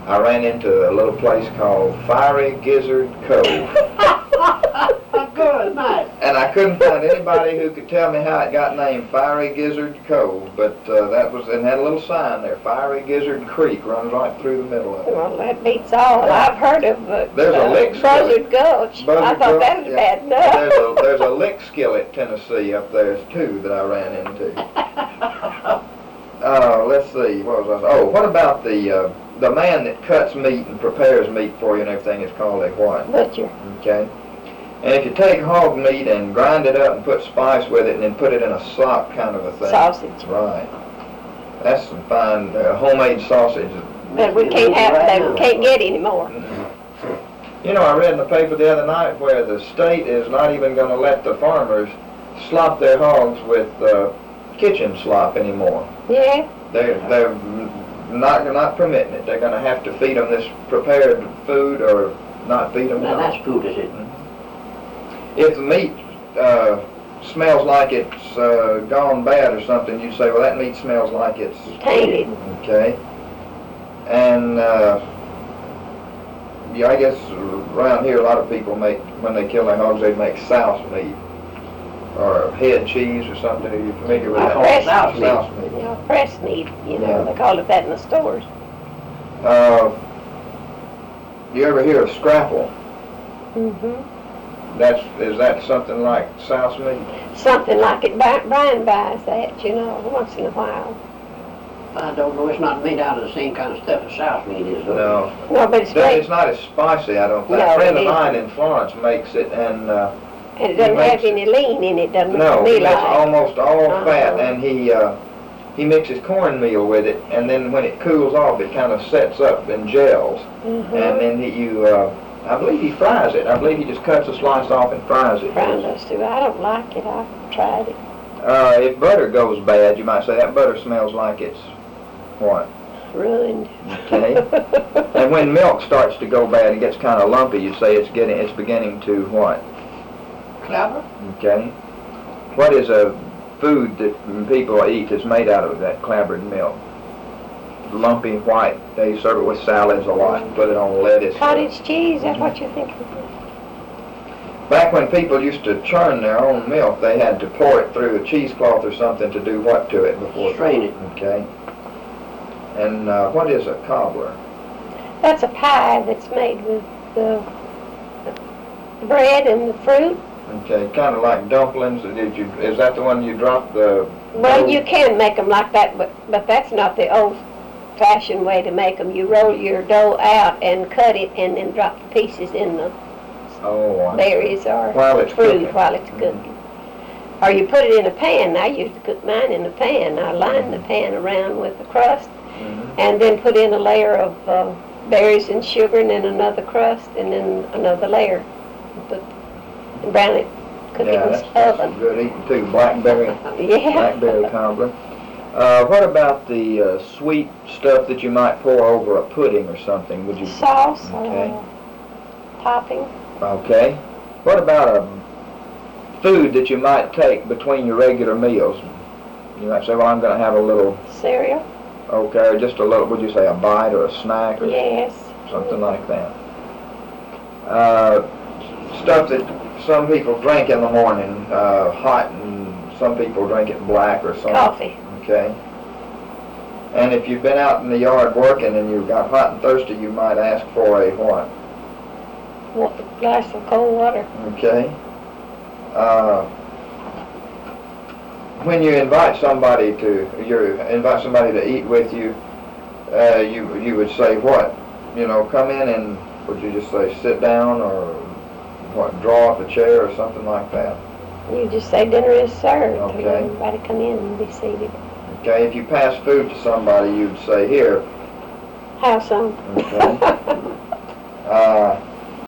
I ran into a little place called Fiery Gizzard Cove. Good night. And I couldn't find anybody who could tell me how it got named Fiery Gizzard Cove, but that was, it had a little sign there, Fiery Gizzard Creek runs right through the middle of it. Well, that beats all. I've heard of There's a lick Buzzard Gulch. I thought that was bad enough. There's a Lick Skillet, Tennessee up there too that I ran into. Let's see, what was I? Oh, what about the man that cuts meat and prepares meat for you and everything is called a what? Butcher. Okay. And if you take hog meat and grind it up and put spice with it and then put it in a slop kind of a thing. Sausage. Right. That's some fine homemade sausage. But we can't have that. We can't get any more. You know, I read in the paper the other night where the state is not even going to let the farmers slop their hogs with kitchen slop anymore. Yeah. They're not permitting it. They're going to have to feed them this prepared food or not feed them. Now that's food, is it? If the meat smells like it's gone bad or something, you say, well, that meat smells like it's tainted. Okay. And yeah, I guess around here a lot of people make, when they kill their hogs, they make souse meat or head cheese or something. Are you familiar with that? Souse meat. You know, pressed meat. You know, they call it that in the stores. You ever hear of scrapple? Mm-hmm. Is that something like souse meat? Something like it. Brian buys that, you know, once in a while. I don't know. It's not made out of the same kind of stuff as souse meat is. No. No, but It's not as spicy, I don't think. No, a friend of it mine in Florence makes it, and it doesn't have any lean in it, doesn't no, it? he makes almost all fat, Uh-huh. and he mixes cornmeal with it, and then when it cools off, it kind of sets up and gels, Mm-hmm. and then I believe he fries it. I believe he just cuts a slice off and fries it. Brian does too. I don't like it. I've tried it. If butter goes bad, you might say that butter smells like it's what? Ruined. Okay. And when milk starts to go bad and gets kind of lumpy, you say it's beginning to what? Clabber? Okay. What is a food that people eat that's made out of that clabbered milk? Lumpy white. They serve it with salads a lot. Put it on lettuce. Cottage cheese, that's what you're thinking. Back when people used to churn their own milk, they had to pour it through a cheesecloth or something to do what to it before? Strain it. Okay. And what is a cobbler? That's a pie that's made with the bread and the fruit. Okay, kind of like dumplings. Is that the one you drop the? Well, you can make them like that, but that's not the old-fashioned way to make them. You roll your dough out and cut it, and then drop the pieces in the berries or fruit while it's cooking. Or you put it in a pan. I used to cook mine in a pan. I lined the pan around with the crust, and then put in a layer of berries and sugar, and then another crust, and then another layer. And brown it, cook it in the oven. That's good eating too. Blackberry. Yeah. Blackberry cobbler. What about the sweet stuff that you might pour over a pudding or something? Would you? Sauce Okay. or topping. Okay. What about a food that you might take between your regular meals? You might say, well, I'm going to have a little Cereal. Okay, or just a little, would you say a bite or a snack or Yes. something like that? Stuff that some people drink in the morning, hot, and some people drink it black or something. Coffee. Okay. And if you've been out in the yard working and you've got hot and thirsty, you might ask for a what? A glass of cold water. Okay. When you invite somebody to eat with you, you would say what? You know, come in and would you just say sit down or what? Draw up a chair or something like that. You just say dinner is served. Okay. And everybody come in and be seated. Okay. If you pass food to somebody, you'd say here. Have some. Okay.